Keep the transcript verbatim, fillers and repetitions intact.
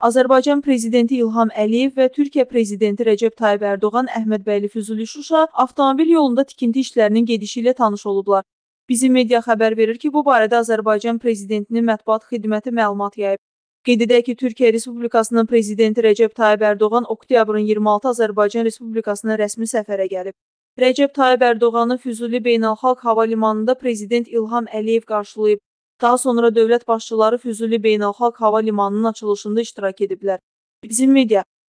Azərbaycan Prezidenti İlham Əliyev və Türkiyə Prezidenti Rəcəb Tayyib Ərdoğan Əhmədbəyli Füzuli-Şuşa avtomobil yolunda tikinti işlərinin gedişi ilə tanış olublar. Bizim media xəbər verir ki, bu barədə Azərbaycan Prezidentinin mətbuat xidməti məlumat yayıb. Qeyd edək ki, Türkiyə Respublikasının Prezidenti Rəcəb Tayyib Ərdoğan oktyabrın iyirmi altı Azərbaycan Respublikasına rəsmi səfərə gəlib. Rəcəb Tayyib Ərdoğanı Füzuli Beynəlxalq Hava Limanında Prezident İlham Əliyev qarşılayıb. Daha sonra dövlət başçıları Füzuli Beynəlxalq Hava Limanının açılışında iştirak ediblər. Bizim media